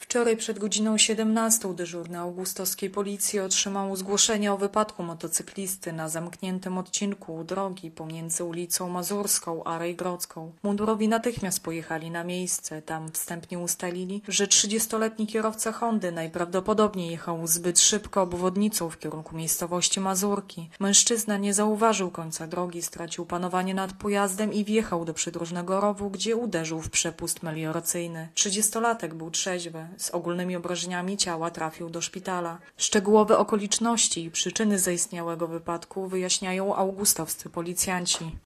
Wczoraj przed godziną 17 dyżurny augustowskiej policji otrzymał zgłoszenie o wypadku motocyklisty na zamkniętym odcinku drogi pomiędzy ulicą Mazurską a Rejgrodzką. Mundurowi natychmiast pojechali na miejsce. Tam wstępnie ustalili, że 30-letni kierowca Hondy najprawdopodobniej jechał zbyt szybko obwodnicą w kierunku miejscowości Mazurki. Mężczyzna nie zauważył końca drogi, stracił panowanie nad pojazdem i wjechał do przydrożnego rowu, gdzie uderzył w przepust melioracyjny. 30-latek był trzeźwy. Z ogólnymi obrażeniami ciała trafił do szpitala. Szczegółowe okoliczności i przyczyny zaistniałego wypadku wyjaśniają augustowscy policjanci.